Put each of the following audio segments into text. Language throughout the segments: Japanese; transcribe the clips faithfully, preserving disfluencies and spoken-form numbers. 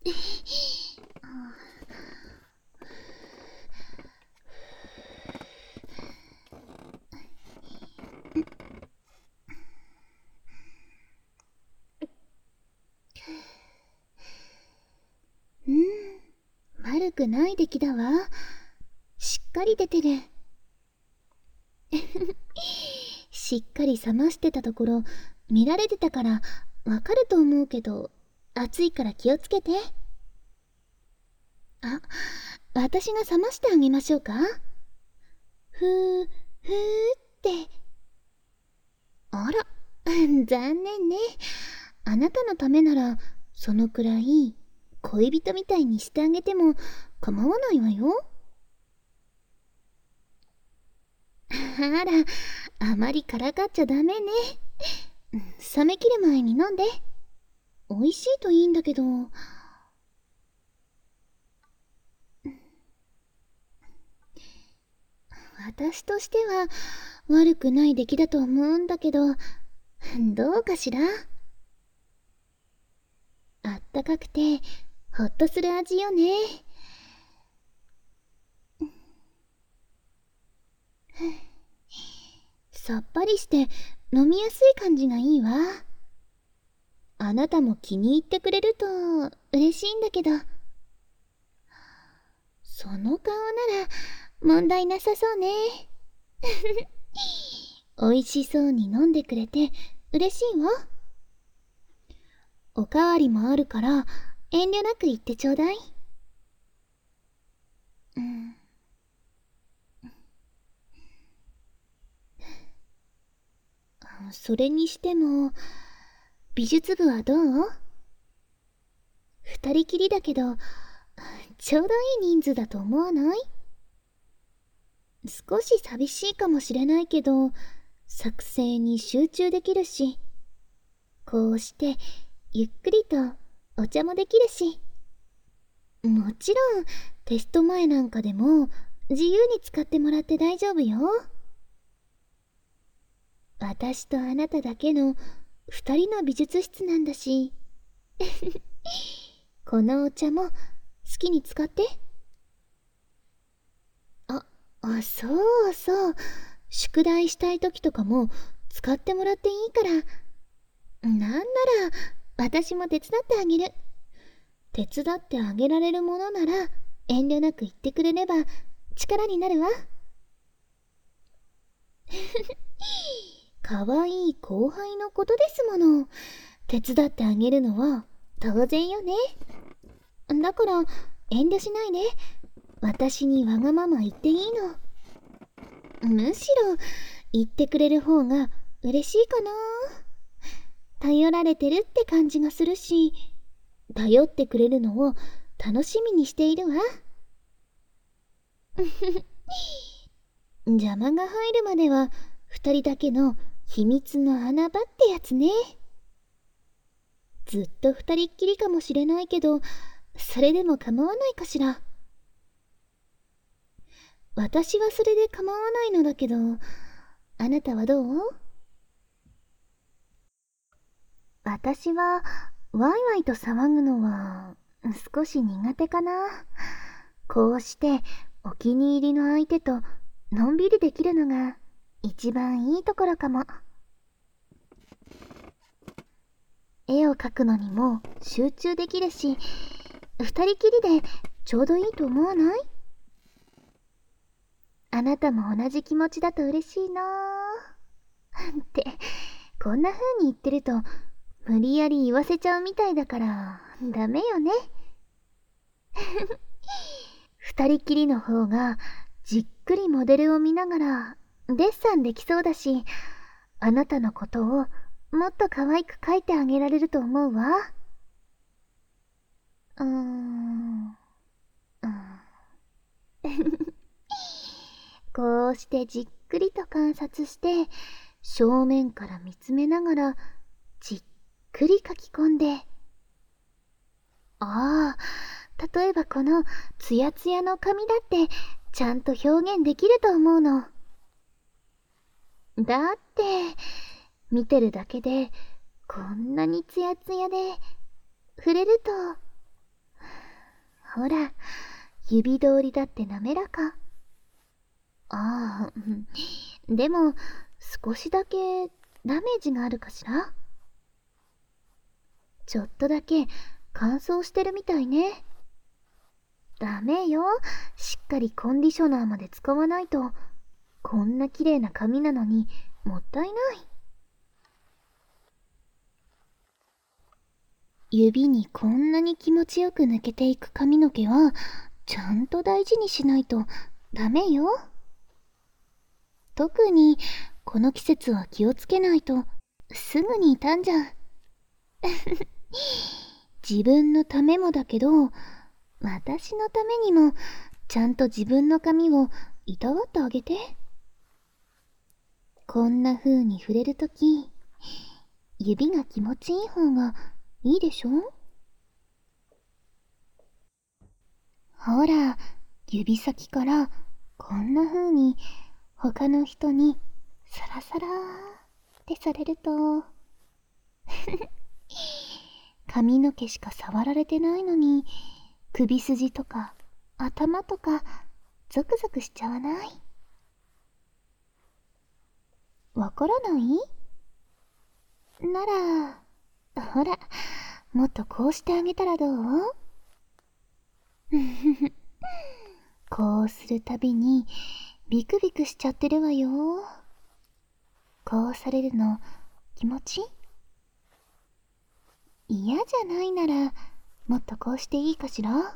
うん、悪くない出来だわ。しっかり出てる。しっかり冷ましてたところ見られてたからわかると思うけど、暑いから気をつけて。あ、私が冷ましてあげましょうか。ふーふーって。あら、残念ね。あなたのためならそのくらい恋人みたいにしてあげても構わないわよ。あら、あまりからかっちゃダメね。冷めきる前に飲んで。美味しいといいんだけど。私としては悪くない出来だと思うんだけど、どうかしら。あったかくてほっとする味よね。さっぱりして飲みやすい感じがいいわ。あなたも気に入ってくれると嬉しいんだけど。その顔なら問題なさそうね。美味しそうに飲んでくれて嬉しいわ。おかわりもあるから遠慮なく言ってちょうだい。うん、それにしても美術部はどう？二人きりだけどちょうどいい人数だと思わない？少し寂しいかもしれないけど作成に集中できるし、こうしてゆっくりとお茶もできるし、もちろんテスト前なんかでも自由に使ってもらって大丈夫よ。私とあなただけの二人の美術室なんだし。このお茶も好きに使って。あ、あ、そうそう。宿題したい時とかも使ってもらっていいから。なんなら私も手伝ってあげる。手伝ってあげられるものなら遠慮なく言ってくれれば力になるわ。かわいい後輩のことですもの。手伝ってあげるのは当然よね。だから遠慮しないで。私にわがまま言っていいの。むしろ言ってくれる方が嬉しいかな。頼られてるって感じがするし、頼ってくれるのを楽しみにしているわ。邪魔が入るまでは二人だけの秘密の穴場ってやつね。ずっと二人っきりかもしれないけど、それでも構わないかしら。私はそれで構わないのだけど、あなたはどう？私はワイワイと騒ぐのは少し苦手かな。こうしてお気に入りの相手とのんびりできるのが一番いいところかも。絵を描くのにも集中できるし、二人きりでちょうどいいと思わない？あなたも同じ気持ちだと嬉しいなーってこんな風に言ってると無理やり言わせちゃうみたいだからダメよね。二人きりの方がじっくりモデルを見ながらデッサンできそうだし、あなたのことをもっと可愛く描いてあげられると思うわ。うーん、うんこうしてじっくりと観察して正面から見つめながらじっくり描き込んで、ああ、例えばこのツヤツヤの髪だってちゃんと表現できると思うの。だって見てるだけでこんなにツヤツヤで触れるとほら、指通りだって滑らか。ああ、うん、でも少しだけダメージがあるかしら。ちょっとだけ乾燥してるみたいね。ダメよ。しっかりコンディショナーまで使わないと。こんな綺麗な髪なのにもったいない。指にこんなに気持ちよく抜けていく髪の毛はちゃんと大事にしないとダメよ。特にこの季節は気をつけないとすぐに傷んじゃう。自分のためもだけど、私のためにもちゃんと自分の髪をいたわってあげて。こんな風に触れるとき、指が気持ちいい方がいいでしょ。ほら、指先からこんな風に他の人にサラサラーってされると髪の毛しか触られてないのに首筋とか頭とかゾクゾクしちゃわない？わからない？なら、ほら、もっとこうしてあげたらどう？こうするたびにビクビクしちゃってるわよ。こうされるの気持ち嫌じゃないならもっとこうしていいかしら。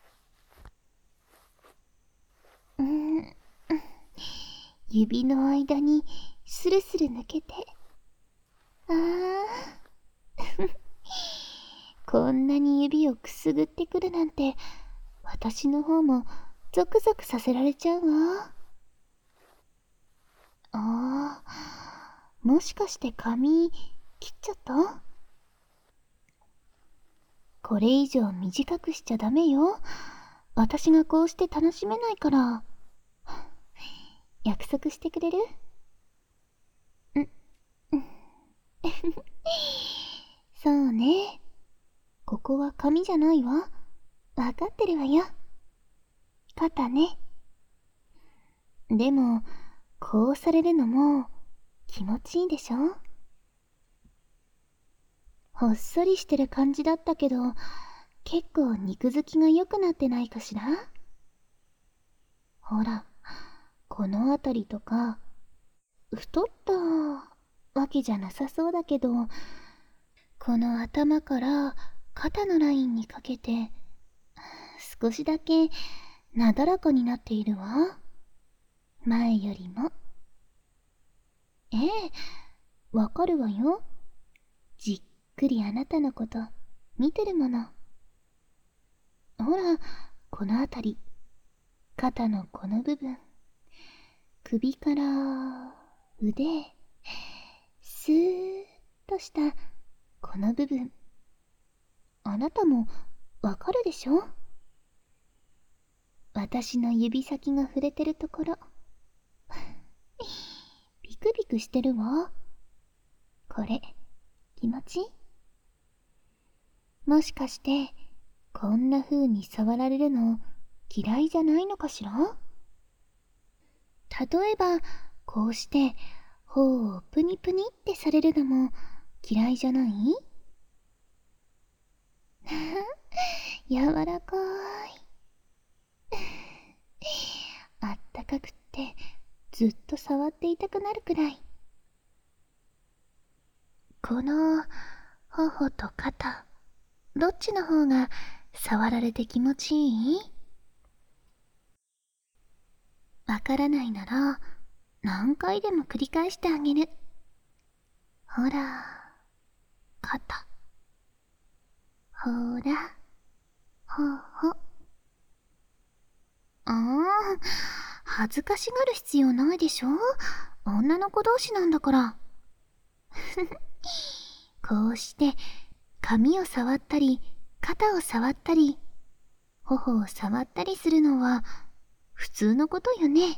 うーん、指の間にスルスル抜けて、あーこんなに指をくすぐってくるなんて私の方もゾクゾクさせられちゃうわ。あー、もしかして髪切っちゃった？これ以上短くしちゃダメよ。私がこうして楽しめないから。約束してくれる？ん、うん。そうね。ここは髪じゃないわ。わかってるわよ。肩ね。でも、こうされるのも気持ちいいでしょ？ほっそりしてる感じだったけど、結構肉付きが良くなってないかしら？ほら、この辺りとか、太ったわけじゃなさそうだけど、この頭から肩のラインにかけて、少しだけなだらかになっているわ。前よりも。ええ、わかるわよ。じっくりあなたのこと見てるもの。ほら、この辺り、肩のこの部分、首から腕、スーッとしたこの部分。あなたもわかるでしょ？私の指先が触れてるところ。ビクビクしてるわ。これ、気持ちいい？もしかして、こんな風に触られるの嫌いじゃないのかしら？例えば、こうして頬をプニプニってされるのも嫌いじゃない？柔らかい。あったかくってずっと触っていたくなるくらい。この頬と肩、どっちの方が触られて気持ちいい？わからないなら何回でも繰り返してあげる。ほら、肩。ほら、ほほ。ああ、恥ずかしがる必要ないでしょ？女の子同士なんだから。こうして髪を触ったり肩を触ったり頬を触ったりするのは普通のことよね。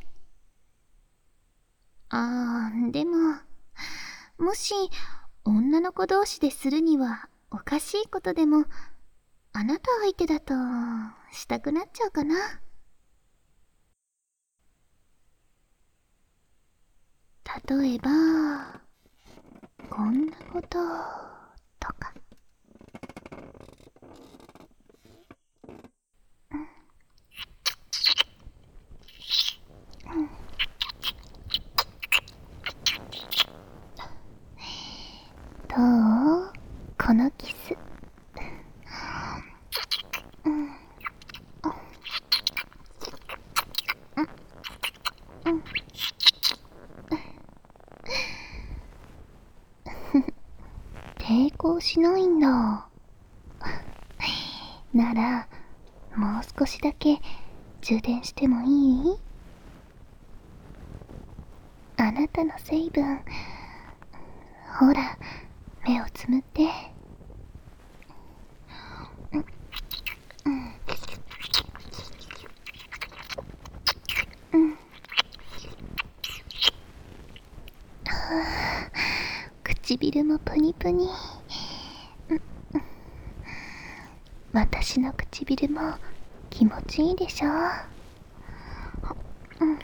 あー、でももし女の子同士でするにはおかしいことでもあなた相手だとしたくなっちゃうかな。例えばこんなこととか。どう？このキス。抵抗しないんだ。ならもう少しだけ充電してもいい？あなたの成分、ほら目をつむって。唇もプニプニ。私の唇も気持ちいいでしょ。うん、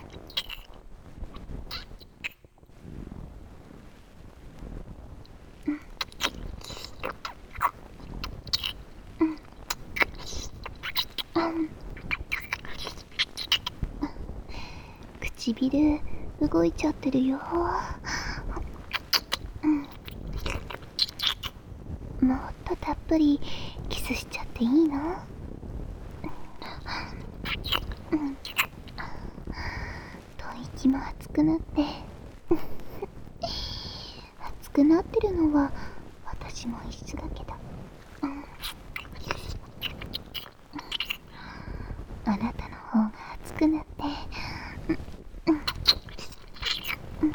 唇動いちゃってるよ。もっとたっぷりキスしちゃっていいの？うん、吐息も熱くなって熱くなってるのは私も一緒だけど、うん、あなたの方が熱くなって、うんうんうん、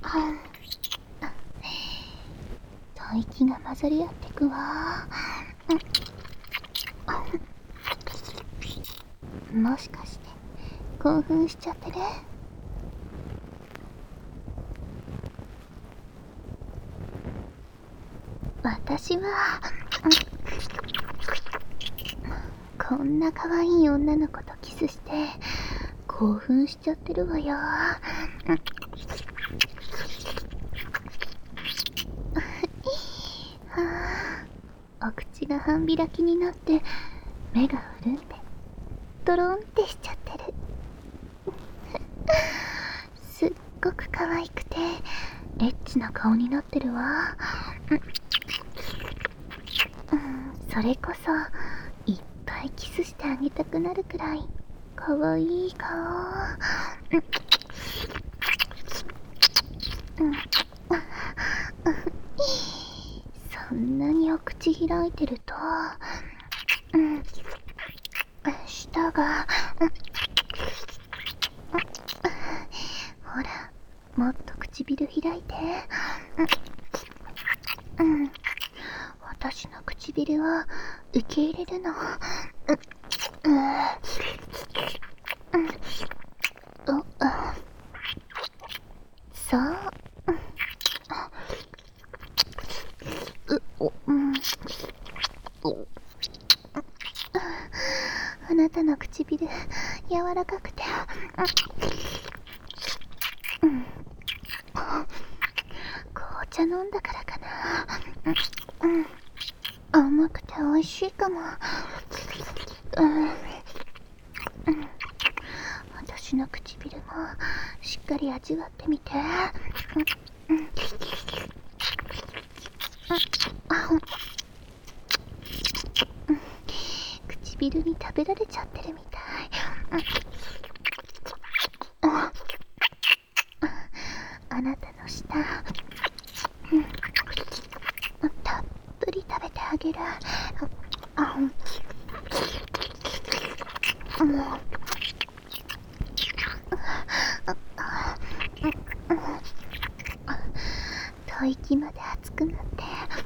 吐息が混ざり合ってくわ。もしかして興奮しちゃってる？私はこんな可愛い女の子とキスして興奮しちゃってるわよ。お口が半開きになって目が潤んでトロンってしちゃってる。すっごく可愛くてエッチな顔になってるわ。うん、それこそいっぱいキスしてあげたくなるくらい可愛い顔。うん、そんなにお口開いてると、うん、舌が、うん、ほらもっと唇開いて。うん、うん、私の唇を受け入れるの。うん、うん、うん、そう。う、お、うん、あなたの唇柔らかくて、うん、紅茶飲んだからかな。うん、甘くて美味しいかも。うん、うん、私の唇もしっかり味わってみて。うん、うん、唇に食べられちゃってるみたい。あなたの舌、うん、たっぷり食べてあげる。うん、吐息まで熱くなって、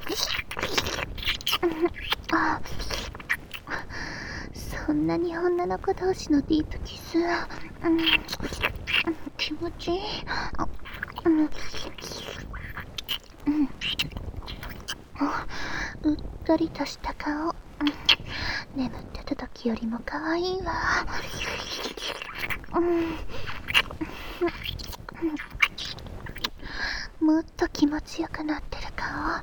そんなに女の子同士のディープキス、うん、気持ちいい。うん、うん、 うっとりとした顔、うん、眠ってた時よりも可愛いわ。うん、もっと気持ちよくなってる顔、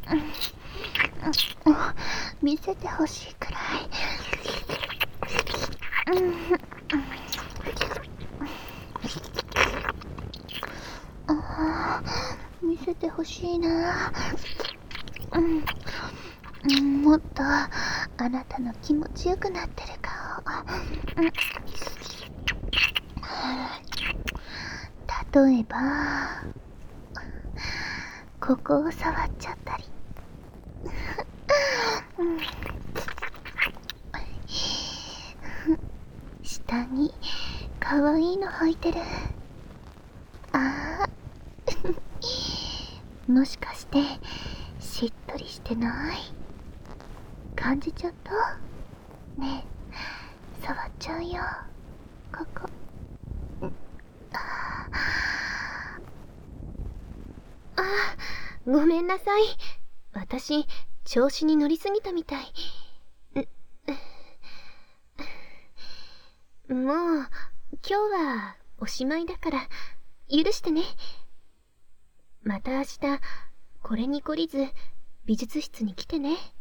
うん、見せてほしいくらい。うん、あー、見せてほしいな。うん、うん、もっとあなたの気持ちよくなってる顔、うん、例えばここを触っちゃったり、うん、下にかわいいの履いてる。あーもしかしてしっとりしてない？感じちゃった？ねえ、触っちゃうよ、ここ。あー、ごめんなさい。私、調子に乗りすぎたみたい。もう、今日はおしまいだから、許してね。また明日、これに懲りず、美術室に来てね。